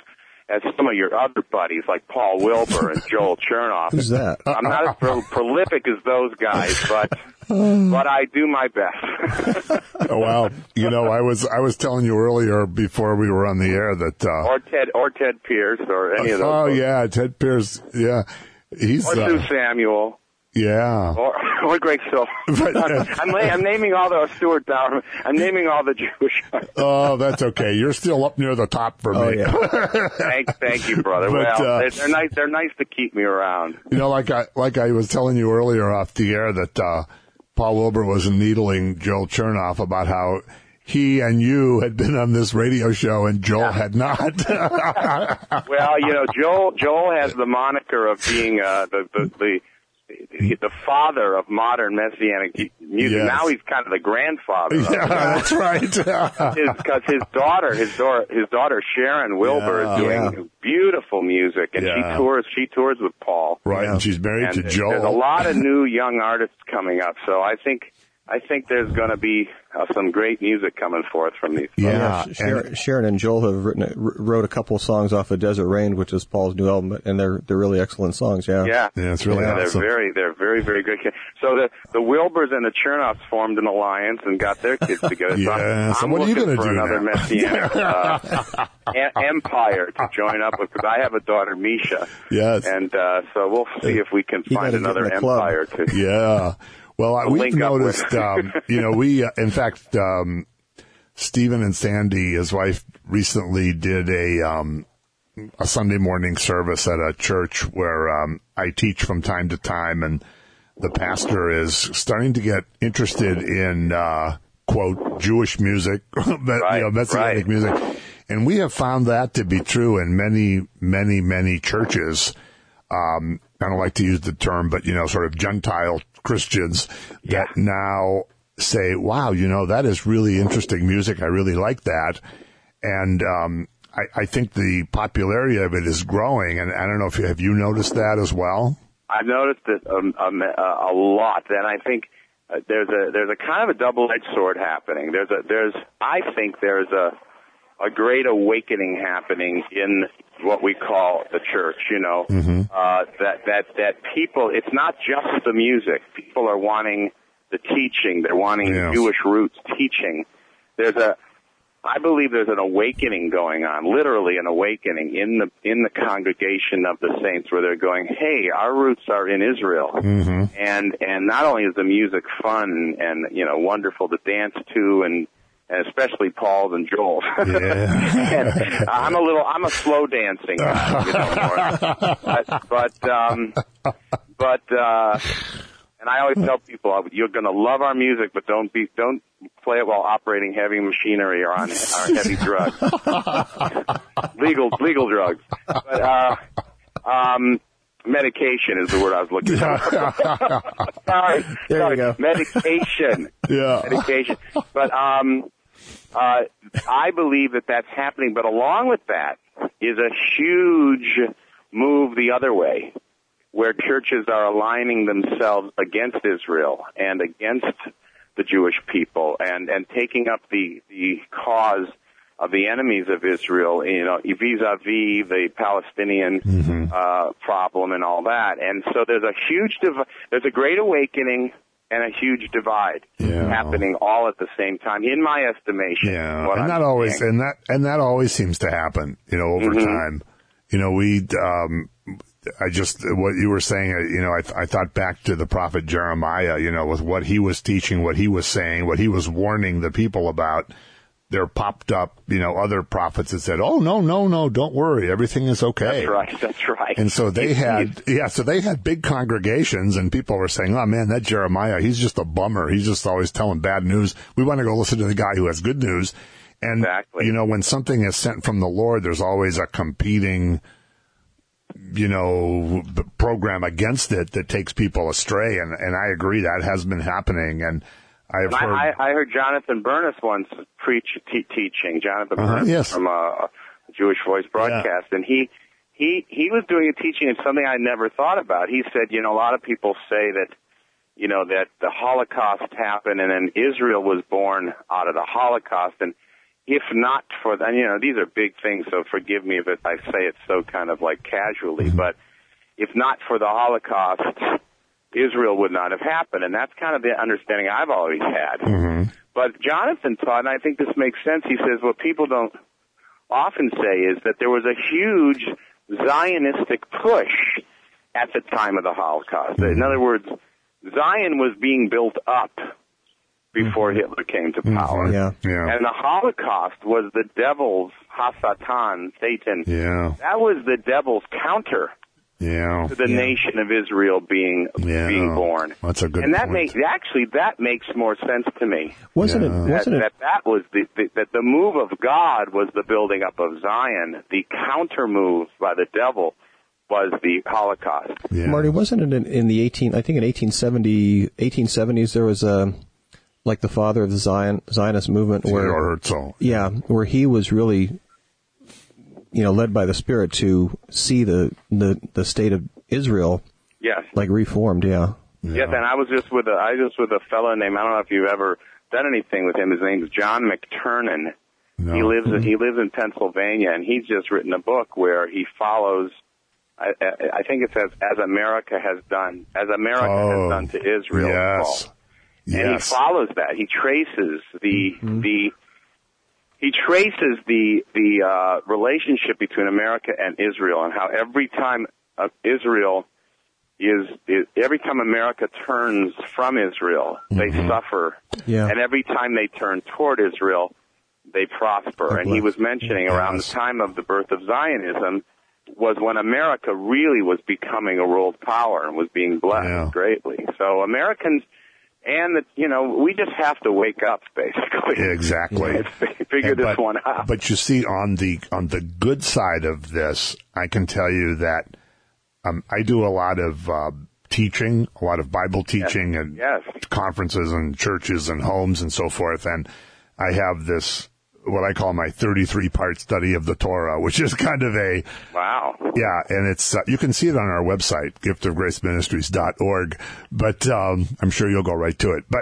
as some of your other buddies like Paul Wilbur and Joel Chernoff. Who's that? I'm not as pro- prolific as those guys, but but I do my best. Oh, wow. You know, I was I was telling you earlier before we were on the air that uh, or Ted or Ted Pierce or any of those. Oh folks. yeah, Ted Pierce. Yeah, he's Or uh, Sue Samuel. Yeah. Or, or Greg Silver. I'm, I'm naming all the Stuart Down. I'm naming all the Jewish. Oh, that's okay. You're still up near the top for Oh, me. yeah. thank, thank you, brother. But, well, uh, they're, they're nice. They're nice to keep me around. You know, like I like I was telling you earlier off the air that uh, Paul Wilbur was needling Joel Chernoff about how he and you had been on this radio show and Joel had not. Well, you know, Joel Joel has the moniker of being uh, the the. the the father of modern Messianic music. Yes. Now he's kind of the grandfather. Yeah, of that's right. Because his, his daughter, his daughter, his daughter Sharon Wilbur Yeah. is doing Yeah. beautiful music, and Yeah. she tours. She tours with Paul. Right, Yeah. and she's married And to Joel. there's a lot of new young artists coming up, so I think I think there's going to be uh, some great music coming forth from these. Yeah, Sh- Sharon, Sharon and Joel have written a- wrote a couple of songs off of Desert Rain, which is Paul's new album, and they're they're really excellent songs. Yeah. Yeah, Yeah, it's really yeah, awesome. They're very, they're very, very good kids. So the the Wilburs and the Chernoffs formed an alliance and got their kids together. So I'm, Yeah, so I'm what are you looking gonna for do another now? Messianic uh, e- empire to join up with, because I have a daughter, Misha. Yes. And uh, so we'll see if we can You find gotta get in another a club. empire to. Yeah. Well, I, we've link up with. noticed, um, you know, we, uh, in fact, um, Stephen and Sandy, his wife, recently did a, um, a Sunday morning service at a church where, um, I teach from time to time, and the pastor is starting to get interested in, uh, quote, Jewish music, Right, you know, Messianic right. music. And we have found that to be true in many, many, many churches. Um, I don't like to use the term, but, you know, sort of Gentile Christians that now say, wow, you know, that is really interesting music. I really like that. And, um, I, I think the popularity of it is growing. And I don't know if you, have you noticed that as well? I've noticed it um, um, uh, a lot, and I think uh, there's a there's a kind of a double-edged sword happening. There's a there's I think there's a a great awakening happening in what we call the church. You know, Mm-hmm. uh, that that that people. It's not just the music. People are wanting the teaching. They're wanting Yes. Jewish roots teaching. There's a I believe there's an awakening going on, literally an awakening in the in the congregation of the saints, where they're going, "Hey, our roots are in Israel," Mm-hmm. and and not only is the music fun and you know wonderful to dance to, and, and especially Paul's and Joel's. Yeah. And I'm a little, I'm a slow dancing guy, you know, more. but but um, but. uh And I always tell people, you're going to love our music, but don't be, don't play it while operating heavy machinery or on or heavy drugs, legal, legal drugs. But uh, um, medication is the word I was looking for. sorry, There sorry. you go. Medication, Yeah. medication. But um, uh, I believe that that's happening. But along with that is a huge move the other way, where churches are aligning themselves against Israel and against the Jewish people, and, and taking up the, the cause of the enemies of Israel, you know, vis-a-vis the Palestinian Mm-hmm. uh, problem and all that. And so there's a huge, div- there's a great awakening and a huge divide Yeah. happening all at the same time, in my estimation. Yeah, what and I'm that always seeing. and that and that always seems to happen, you know, over Mhm. time. You know, we, um, I just what you were saying. uh, You know, I, th- I thought back to the prophet Jeremiah. You know, with what he was teaching, what he was saying, what he was warning the people about. There popped up, you know, other prophets that said, "Oh no, no, no, don't worry, everything is okay." That's right. That's right. And so they had, yeah, so they had big congregations, and people were saying, "Oh man, that Jeremiah, he's just a bummer. He's just always telling bad news. We want to go listen to the guy who has good news." And, Exactly. you know, when something is sent from the Lord, there's always a competing, you know, b- program against it that takes people astray. And, and I agree that has been happening. And I've heard, I, I, I heard Jonathan Burness once preach te- teaching. Jonathan Uh-huh, Burness yes. from a Jewish Voice broadcast, and he he he was doing a teaching of something I never thought about. He said, you know, a lot of people say that, you know, that the Holocaust happened and then Israel was born out of the Holocaust, and if not for, and you know, these are big things, so forgive me if I say it so kind of like casually, but if not for the Holocaust, Israel would not have happened, and that's kind of the understanding I've always had. Mm-hmm. But Jonathan taught, and I think this makes sense, he says what people don't often say is that there was a huge Zionistic push at the time of the Holocaust. In other words, Zion was being built up before Hitler came to power. Mm-hmm. Yeah. Yeah. And the Holocaust was the devil's, Hasatan, Satan. Yeah. That was the devil's counter Yeah. to the Yeah. nation of Israel being Yeah. being born. That's a good and that point. makes actually that makes more sense to me. Wasn't Yeah. it? That, Wasn't it? that that was the, the that the move of God was the building up of Zion. The counter move by the devil was the Holocaust. Yeah. Marty, wasn't it in, in the eighteen? I think in eighteen seventy, eighteen seventies, there was a like the father of the Zion Zionist movement, where Theodore Herzl. yeah, where he was really, you know, led by the Spirit to see the the, the state of Israel Yes. like reformed. Yeah, Yes, and I was just with a I was just with a fellow named, I don't know if you've ever done anything with him. His name's John McTurnan. No. He lives in, he lives in Pennsylvania, and he's just written a book where he follows. I, I I think it says as America has done, as America Oh, has done to Israel. Yes. Paul. And Yes. he follows that. He traces the the he traces the the uh, relationship between America and Israel, and how every time uh, Israel is, is every time America turns from Israel, they suffer, yeah. and every time they turn toward Israel, they prosper. And he was mentioning around Yes. the time of the birth of Zionism was when America really was becoming a world power and was being blessed Yeah. greatly. So Americans, and the, you know, we just have to wake up, basically. Exactly. Figure And- this but, one out. But you see, on the on the good side of this, I can tell you that um, I do a lot of uh, teaching, a lot of Bible teaching, and Yes. conferences and churches and homes and so forth. And I have this, what I call my thirty-three part study of the Torah, which is kind of a, Wow. yeah, and it's, uh, you can see it on our website, gift of grace ministries dot org, but, um, I'm sure you'll go right to it. But,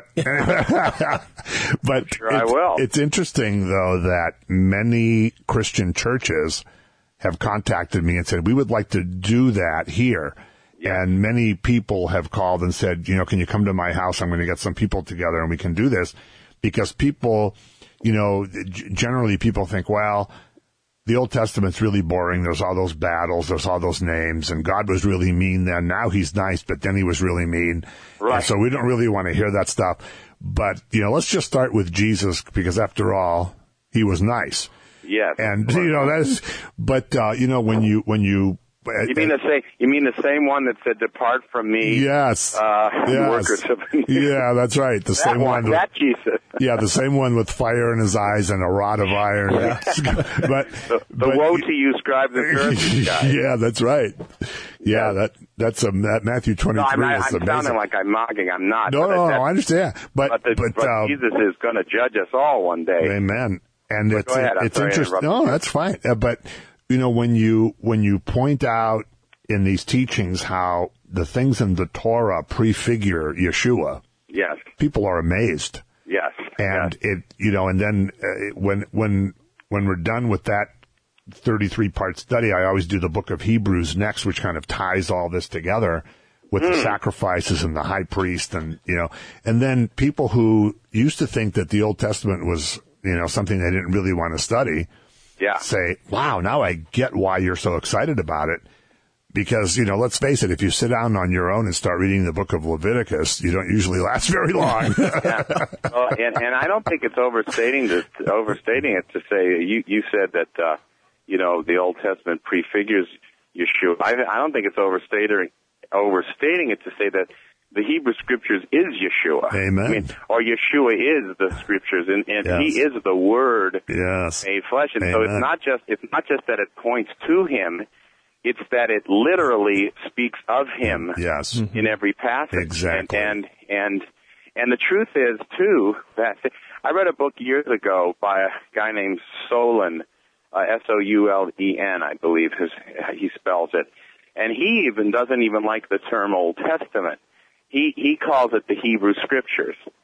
but Sure I it's, will. it's interesting though that many Christian churches have contacted me and said, we would like to do that here. Yeah. And many people have called and said, you know, can you come to my house? I'm going to get some people together and we can do this, because people, you know, g- generally people think, well, the Old Testament's really boring. There's all those battles. There's all those names. And God was really mean then. Now he's nice, but then he was really mean. Right. And so we don't really want to hear that stuff. But, you know, let's just start with Jesus, because after all, he was nice. Yes. And, you know, that's, but, uh, you know, when you, when you, You mean the same? You mean the same one that said, "Depart from me, yes, uh, yes. workers of iniquity"? Yeah, that's right. The that same one, one. that Jesus. Yeah, the same one with fire in his eyes and a rod of iron. Yeah. but The, the but- woe to you, scribes and Pharisees, guys. yeah, that's right. Yeah, that that's a that Matthew twenty No, three I'm, is I'm amazing. sounding like I'm mocking. I'm not. no, but no, that- no, I understand. But But, the, but, but uh, Jesus is going to judge us all one day. amen. And it's go ahead, I'm it's sorry to interesting. interrupt No, you. that's fine. Uh, but you know, when you when you point out in these teachings how the things in the Torah prefigure Yeshua, Yes. people are amazed. Yes. And yes. it, you know, and then uh, when when when we're done with that thirty-three part study, I always do the book of Hebrews next, which kind of ties all this together with Hmm. the sacrifices and the high priest, and you know, and then people who used to think that the Old Testament was, you know, something they didn't really want to study, yeah. say, "Wow, now I get why you're so excited about it." Because, you know, let's face it, if you sit down on your own and start reading the book of Leviticus, you don't usually last very long. yeah. Well, and, and I don't think it's overstating to, to overstating it to say you you said that uh, you know the Old Testament prefigures Yeshua. I, I don't think it's overstating overstating it to say that the Hebrew Scriptures is Yeshua. Amen. I mean, or Yeshua is the Scriptures, and, and Yes. He is the Word Yes. made flesh. And so Amen. it's not just it's not just that it points to Him. It's that it literally speaks of Him Yes. in every passage. Exactly. And, and and and the truth is too that I read a book years ago by a guy named Solon, uh, S O U L E N, I believe his, he spells it, and he even doesn't even like the term Old Testament. He he calls it the Hebrew Scriptures.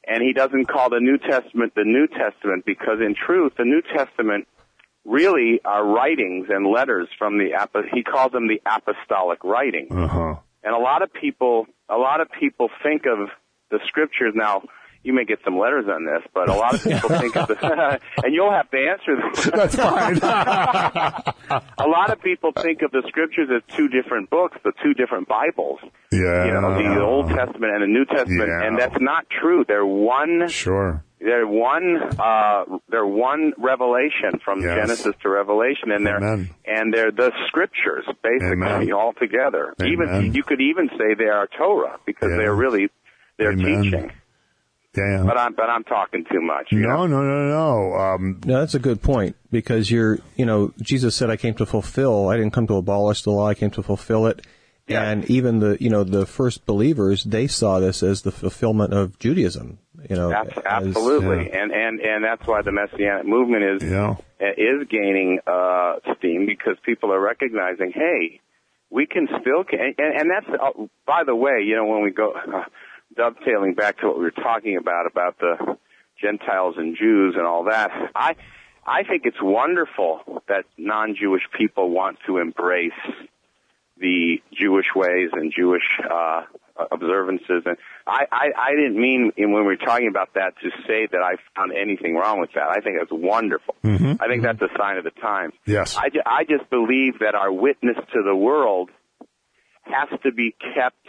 and he doesn't call the New Testament the New Testament because, in truth, the New Testament really are writings and letters from the, he called them the apostolic writings. Uh-huh. And a lot of people, a lot of people think of the scriptures now. You may get some letters on this, but a lot of people think of the, and you'll have to answer this. That's fine. A lot of people think of the scriptures as two different books, the two different Bibles. Yeah. You know, the Old Testament and the New Testament, Yeah. and that's not true. They're one. Sure. They're one. Uh, they're one revelation from Yes. Genesis to Revelation, and they're Amen. and they're the scriptures basically Amen. all together. Amen. Even you could even say they are Torah because Yeah. they're really they're Amen. teaching. Yeah. But I'm but I'm talking too much. You No, know? no, no, no. Um, No, that's a good point because you're, you know, Jesus said, I came to fulfill, I didn't come to abolish the law, I came to fulfill it. Yeah. And even the, you know, the first believers, they saw this as the fulfillment of Judaism, you know. Abs- as- Absolutely, yeah. and and and that's why the Messianic movement is Yeah. is gaining uh, steam because people are recognizing, hey, we can still, and, and that's uh, by the way, you know, when we go uh, dovetailing back to what we were talking about about the Gentiles and Jews and all that, I I think it's wonderful that non-Jewish people want to embrace the Jewish ways and Jewish uh, observances. And I, I, I didn't mean in, when we were talking about that to say that I found anything wrong with that. I think that's wonderful. Mm-hmm. I think that's a sign of the times. Yes. I, ju- I just believe that our witness to the world has to be kept.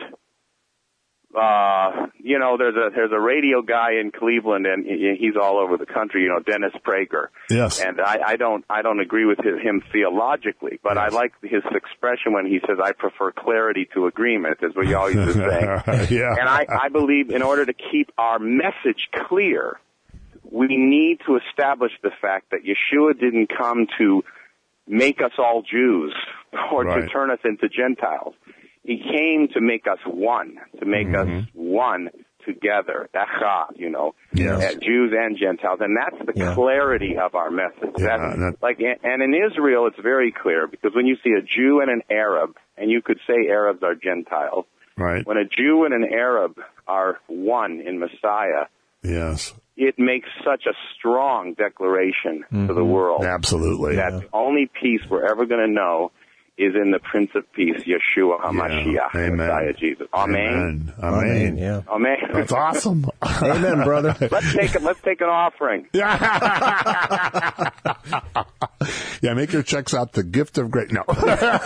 Uh, you know, there's a there's a radio guy in Cleveland, and he's all over the country. You know, Dennis Prager. Yes. And I, I don't I don't agree with him theologically, but Yes. I like his expression when he says, "I prefer clarity to agreement," is what he always is saying. Yeah. And I, I believe in order to keep our message clear, we need to establish the fact that Yeshua didn't come to make us all Jews or Right. to turn us into Gentiles. He came to make us one, to make Mm-hmm. us one together. Echad, you know, Yes. uh, Jews and Gentiles, and that's the Yeah. clarity of our message. Yeah, That's, that- like, and in Israel, it's very clear because when you see a Jew and an Arab, and you could say Arabs are Gentiles, Right. when a Jew and an Arab are one in Messiah, Yes. it makes such a strong declaration to the world Absolutely. that the only peace we're ever going to know is in the Prince of Peace, Yeshua HaMashiach, Amen. Messiah Jesus. Amen. Amen. Amen, Amen. yeah. Amen. That's awesome. Amen, brother. let's take it. Let's take an offering. Yeah. Yeah, make your checks out the gift of great. No.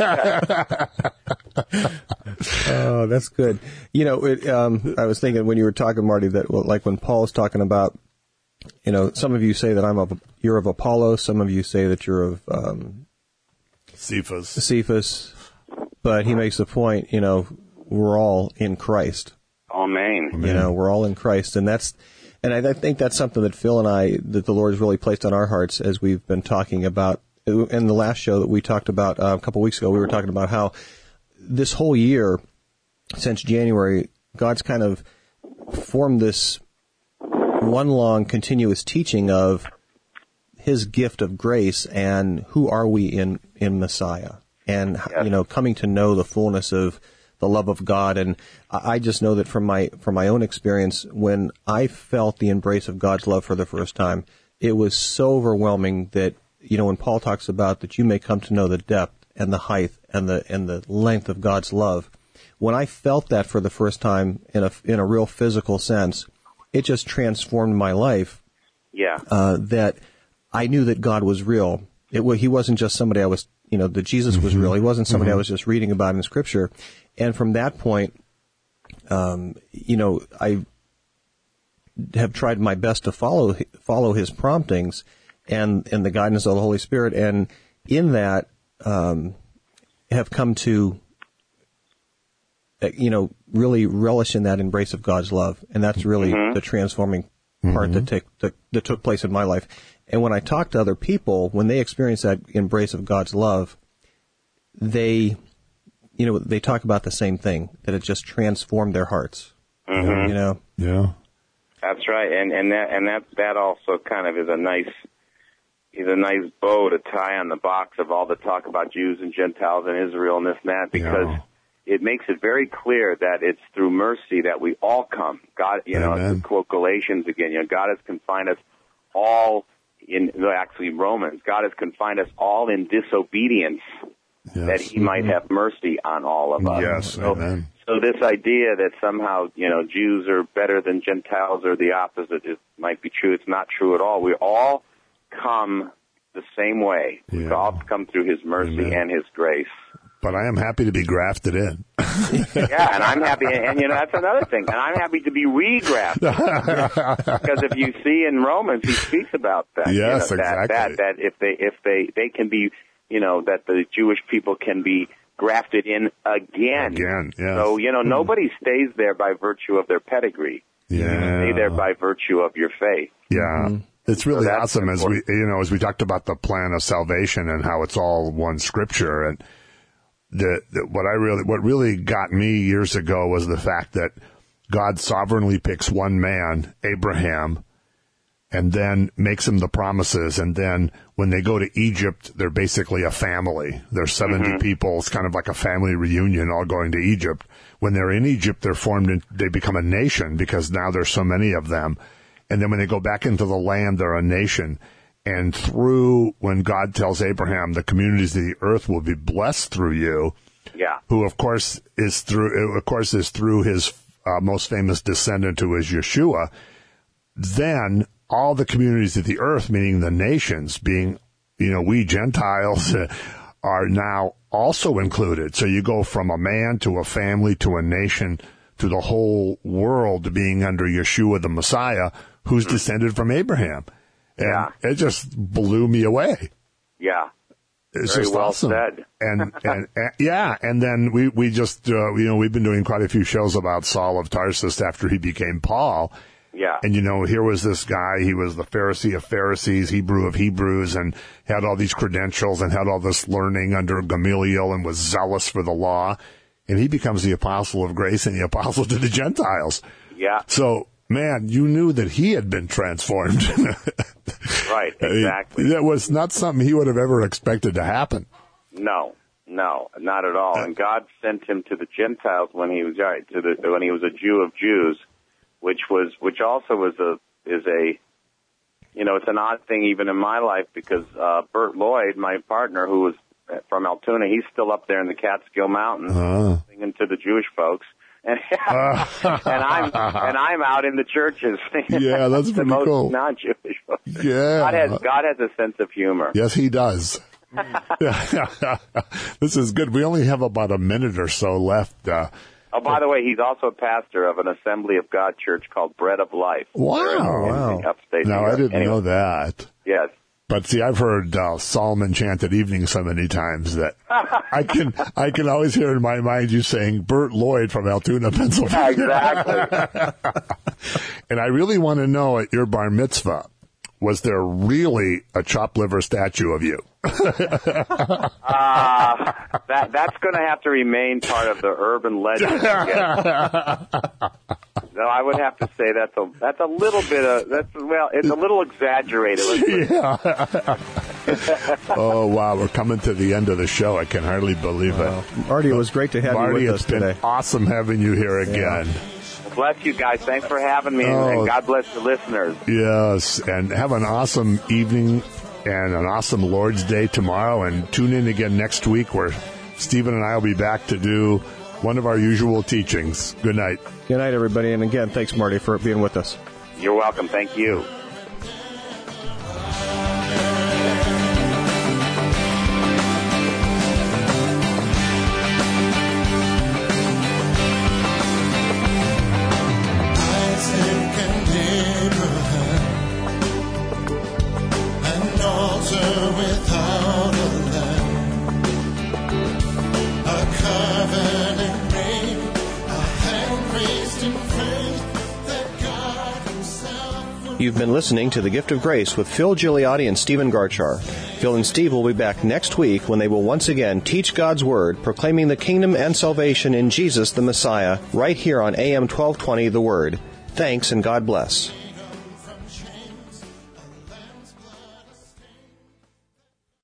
Oh, that's good. You know, it, um, I was thinking when you were talking, Marty, that well, like when Paul's talking about, you know, some of you say that I'm of, you're of Apollo, some of you say that you're of um, Cephas. Cephas, but he makes the point, you know, we're all in Christ. Amen. You know, we're all in Christ, and that's, and I, I think that's something that Phil and I, that the Lord has really placed on our hearts as we've been talking about. In the last show that we talked about uh, a couple weeks ago, we were talking about how this whole year, since January, God's kind of formed this one long continuous teaching of His gift of grace and who are we in, in Messiah, and Yes. you know, coming to know the fullness of the love of God. And I I just know that from my from my own experience, when I felt the embrace of God's love for the first time, it was so overwhelming that, you know, when Paul talks about that you may come to know the depth and the height and the and the length of God's love, when I felt that for the first time in a in a real physical sense, it just transformed my life. Yeah. Uh, that I knew that God was real. It wa- he wasn't just somebody I was, you know, that Jesus was real. He wasn't somebody I was just reading about in Scripture. And from that point, um, you know, I have tried my best to follow follow His promptings and and the guidance of the Holy Spirit, and in that, um, have come to, uh, you know, really relish in that embrace of God's love, and that's really Mm-hmm. the transforming part that, take, that that took place in my life. And when I talk to other people, when they experience that embrace of God's love, they, you know, they talk about the same thing, that it just transformed their hearts. Mhm. You know, Yeah. That's right, and and that and that that also kind of is a nice is a nice bow to tie on the box of all the talk about Jews and Gentiles and Israel and this and that, because Yeah. it makes it very clear that it's through mercy that we all come. God, you know, Amen. to quote Galatians again, you know, God has confined us all in, no, actually Romans, God has confined us all in disobedience, Yes. that he might have mercy on all of us. Yes, so, amen. so this idea that somehow, you know, Jews are better than Gentiles or the opposite, it might be true. It's not true at all. We all come the same way. We Yeah. all come through his mercy Amen. and his grace. But I am happy to be grafted in. Yeah, and I'm happy, and, and you know, that's another thing. And I'm happy to be regrafted. Because if you see in Romans, he speaks about that. Yes, you know, that, exactly. That, that if they, if they, they can be, you know, that the Jewish people can be grafted in again. Again, yes. So, you know, nobody stays there by virtue of their pedigree. Yeah. Stay there by virtue of your faith. Yeah. It's really So that's awesome as we, important. you know, as we talked about the plan of salvation and how it's all one scripture. And the, the what I really, what really got me years ago was the fact that God sovereignly picks one man, Abraham, and then makes him the promises. And then when they go to Egypt, they're basically a family. There's seventy Mm-hmm. people. It's kind of like a family reunion all going to Egypt. When they're in Egypt, they're formed, in, they become a nation because now there's so many of them. And then when they go back into the land, they're a nation. And through, when God tells Abraham, the communities of the earth will be blessed through you, Yeah. who of course is through, of course is through his uh, most famous descendant, who is Yeshua, then all the communities of the earth, meaning the nations, being, you know, we Gentiles, are now also included. So you go from a man to a family to a nation to the whole world being under Yeshua the Messiah, who's descended from Abraham. And Yeah. it just blew me away. Yeah. It's Very just well awesome. said. and, and, and yeah, and then we, we just, uh, you know, we've been doing quite a few shows about Saul of Tarsus after he became Paul. Yeah. And, you know, here was this guy, he was the Pharisee of Pharisees, Hebrew of Hebrews, and had all these credentials and had all this learning under Gamaliel and was zealous for the law. And he becomes the apostle of grace and the apostle to the Gentiles. Yeah. So, man, you knew that he had been transformed. Right. Exactly. That was not something he would have ever expected to happen. No, no, not at all. And God sent him to the Gentiles when he was right, to the when he was a Jew of Jews, which was which also was a is a you know it's an odd thing even in my life because uh, Bert Lloyd, my partner, who was from Altoona, he's still up there in the Catskill Mountains Uh. singing to the Jewish folks. And, and I'm and I'm out in the churches. Yeah, that's the pretty most cool. non-Jewish folks. Yeah. God has God has a sense of humor. Yes, he does. This is good. We only have about a minute or so left. Uh, Oh, by the way, he's also a pastor of an Assembly of God church called Bread of Life. wow. In upstate New No, York. I didn't Anyway, know that. Yes. But see, I've heard uh, Solomon chant at evening so many times that I can I can always hear in my mind you saying Bert Lloyd from Altoona, Pennsylvania. Exactly. And I really want to know, at your bar mitzvah, was there really a chopped liver statue of you? uh, that that's going to have to remain part of the urban legend. I guess. No, I would have to say that's a that's a little bit of that's well, it's a little exaggerated. Let's put it- Yeah. Oh, wow. We're coming to the end of the show. I can hardly believe it. Marty, it was great to have Marty, you with it's us been today. awesome having you here again. Bless you guys. Thanks for having me, and- Oh. and God bless the listeners. Yes, and have an awesome evening and an awesome Lord's Day tomorrow. And tune in again next week where Stephen and I will be back to do one of our usual teachings. Good night. Good night, everybody. And again, thanks, Marty, for being with us. You're welcome. Thank you. Isaac and Abraham, an altar without a lamb, a covenant ring, a hand raised in faith that God Himself would. You've been listening to The Gift of Grace with Phil Gigliotti and Stephen Garchar. Phil and Steve will be back next week when they will once again teach God's Word, proclaiming the kingdom and salvation in Jesus the Messiah, right here on A M twelve twenty The Word. Thanks and God bless.